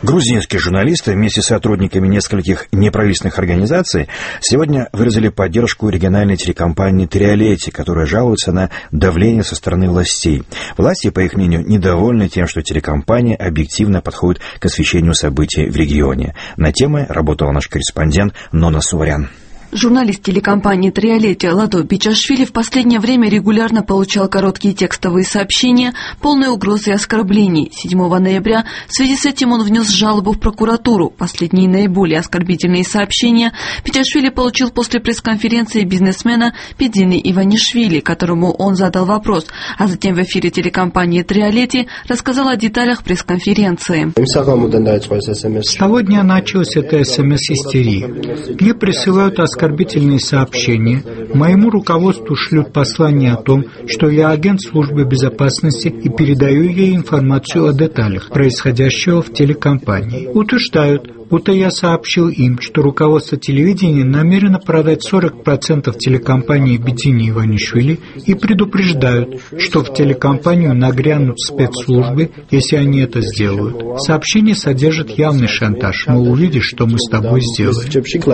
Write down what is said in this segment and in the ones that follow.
Грузинские журналисты вместе с сотрудниками нескольких неправительственных организаций сегодня выразили поддержку региональной телекомпании «Триолети», которая жалуется на давление со стороны властей. Власти, по их мнению, недовольны тем, что телекомпания объективно подходит к освещению событий в регионе. На темы работал наш корреспондент Нона Суварян. Журналист телекомпании «Триолети» Ладо Бичашвили в последнее время регулярно получал короткие текстовые сообщения, полные угроз и оскорблений. 7 ноября в связи с этим он внес жалобу в прокуратуру. Последние наиболее оскорбительные сообщения Бичашвили получил после пресс-конференции бизнесмена Педины Иванишвили, которому он задал вопрос, а затем в эфире телекомпании «Триолети» рассказал о деталях пресс-конференции. С того дня началась эта СМС-истерия. Мне присылают оскорбительные сообщения. Моему руководству шлют послание о том, что я агент службы безопасности и передаю ей информацию о деталях происходящего в телекомпании. Утверждают, будто я сообщил им, что руководство телевидения намерено продать 40% телекомпании Бедини Иванишвили и предупреждают, что в телекомпанию нагрянут спецслужбы, если они это сделают. Сообщение содержит явный шантаж, мол, увидишь, что мы с тобой сделаем.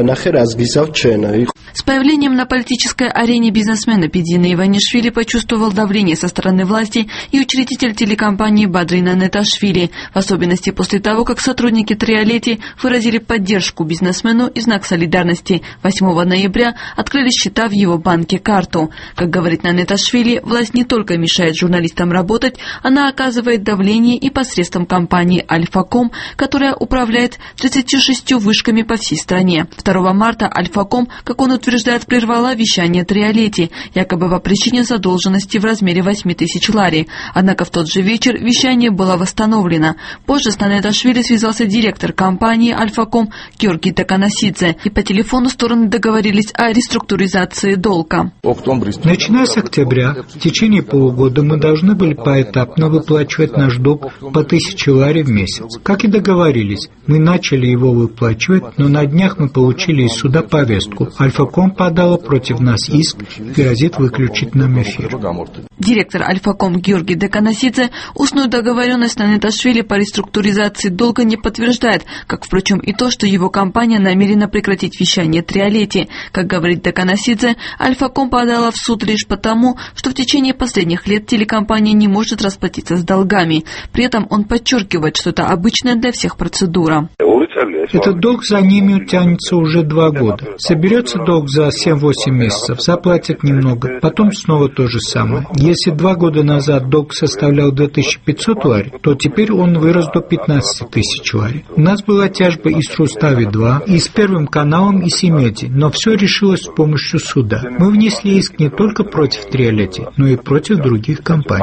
С появлением на политической арене бизнесмена Педина Иванишвили почувствовал давление со стороны власти и учредитель телекомпании Бадрина Неташвили, в особенности после того, как сотрудники «Триолети» выразили поддержку бизнесмену и знак солидарности. 8 ноября открыли счета в его банке «Карту». Как говорит Неташвили, власть не только мешает журналистам работать, она оказывает давление и посредством компании «Альфаком», которая управляет 36 вышками по всей стране. 2 марта «Альфаком», как он утверждает, прервала вещание «Триолети», якобы по причине задолженности в размере 8 тысяч лари. Однако в тот же вечер вещание было восстановлено. Позже с Неташвили связался директор компании «Альфаком» Георгий Деканасидзе, и по телефону стороны договорились о реструктуризации долга. Начиная с октября, в течение полугода мы должны были поэтапно выплачивать наш долг по 1000 лари в месяц. Как и договорились, мы начали его выплачивать, но на днях мы получили из суда повестку. «Альфаком» подала против нас иск и грозит выключить нам эфир. Директор «Альфаком» Георгий Деканасидзе устную договоренность на Неташвили по реструктуризации долга не подтверждает, как, впрочем, и то, что его компания намерена прекратить вещание «Триолети». Как говорит Деканасидзе, «Альфаком» подала в суд лишь потому, что в течение последних лет телекомпания не может расплатиться с долгами. При этом он подчеркивает, что это обычная для всех процедура. Этот долг за ними тянется уже 2 года. Соберется долг за 7-8 месяцев, заплатят немного, потом снова то же самое. Если 2 года назад долг составлял 2500 лари, то теперь он вырос до 15 тысяч лари. У нас была тяжба и с Рустави-2, и с Первым каналом, и с Имеди, но все решилось с помощью суда. Мы внесли иск не только против «Триолети», но и против других компаний.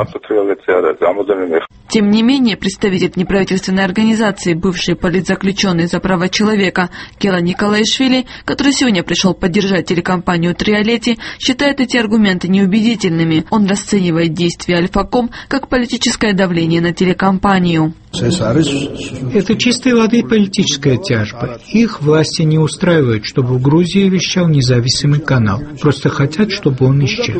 Тем не менее, представитель неправительственной организации, бывший политзаключенный за права человека Кела Николаишвили, который сегодня пришел поддержать телекомпанию «Триолети», считает эти аргументы неубедительными. Он расценивает действия «Альфаком» как политическое давление на телекомпанию. Это чистой воды политическая тяжба. Их власти не устраивают, чтобы в Грузии вещал независимый канал. Просто хотят, чтобы он исчез.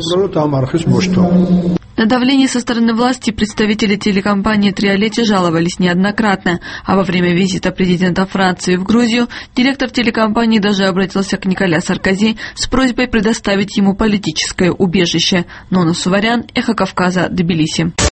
На давление со стороны власти представители телекомпании «Триолети» жаловались неоднократно, а во время визита президента Франции в Грузию директор телекомпании даже обратился к Николя Саркози с просьбой предоставить ему политическое убежище. Нона Суварян, Эхо Кавказа, Тбилиси.